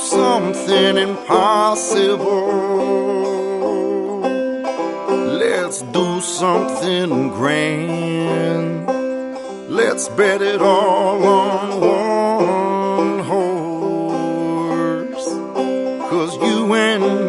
something impossible. Let's do something grand. Let's bet it all on one horse. 'Cause you and